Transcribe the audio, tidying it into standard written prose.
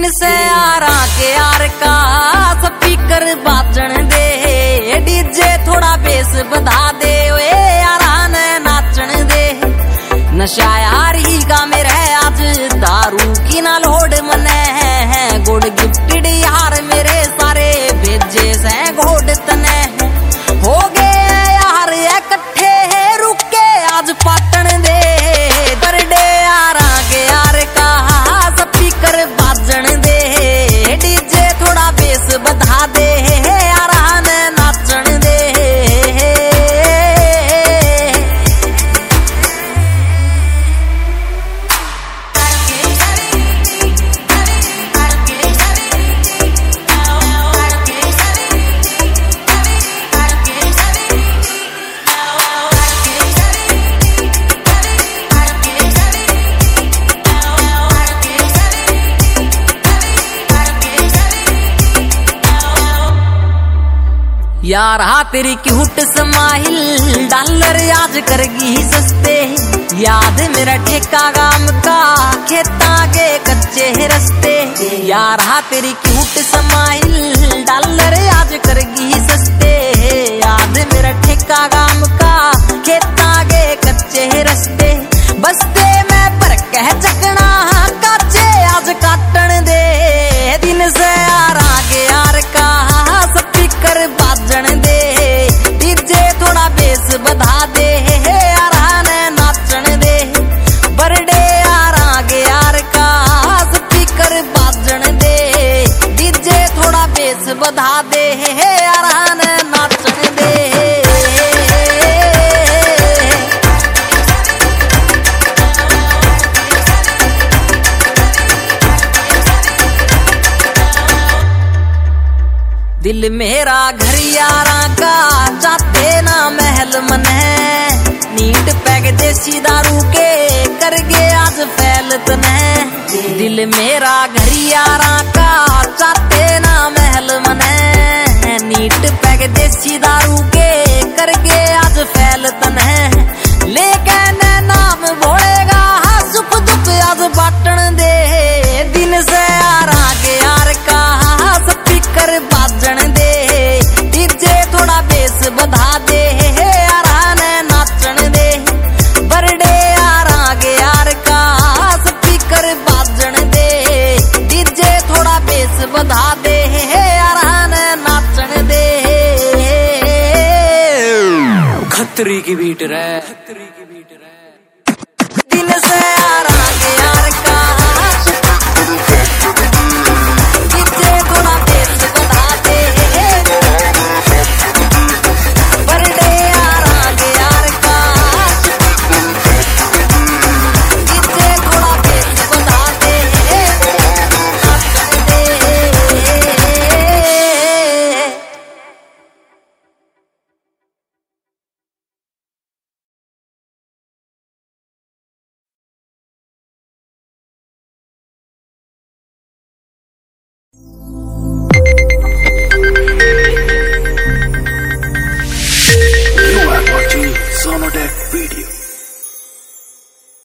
दिन से आरा के यार का स्पीकर बाजन दे, डीजे थोड़ा बेस बधा दे, ओए यारा ने नाचन दे। नशा यार ही का मेरे आज दारू की ना लोड मने है, गुड गिफ्टेड यार मेरे सारे भेजे से घोड़ तने हो गए यार इकट्ठे रुके आज पाटन दे। बर्थडे यारा के यार का स्पीकर बाजन दे, डीजे थोड़ा बेस बधा दे, यारा ने नाचन दे। यार हाँ तेरी क्यूट स्माइल डॉलर आज करगी सस्ते, याद मेरा ठेका गाम का खेता के कच्चे रस्ते। यार हाँ तेरी क्यूट स्माइल डॉलर आज करगी सस्ते, याद मेरा ठेका गाम का खेता के कच्चे रस्ते। बस्ते में पर कह चकना काचे आज काटन दे, दिन से यार आगे यार का स्पीकर बाजन दे, डीजे थोड़ा बेस बधा दे, यारा ने नाचन दे। बर्थडे यार आगे यार का स्पीकर बाजन दे, डीजे थोड़ा बेस बधा दे, यारा ने नाचन दे। दिल मेरा घर यारा का चाहते ना महल मने, नीट पैक देसी दारू के कर गे आज फैलत ने। दिल मेरा घर यारा का चाहते ना महल मने, नीट पैक देसी दारू के कर गे आज फैलत ने। लेकिन नाम बोलेगा सुख दुख आज बाटन दे, दिन से यारा के यार का स्पीकर बाजन दे, डीजे थोड़ा बेस बधा दे, यारा ने नाचन दे। बर्थडे यारा के यार का स्पीकर बाजन दे, डीजे थोड़ा बेस बधा दे, यारा ने नाचन दे। खतरी की बीट रे।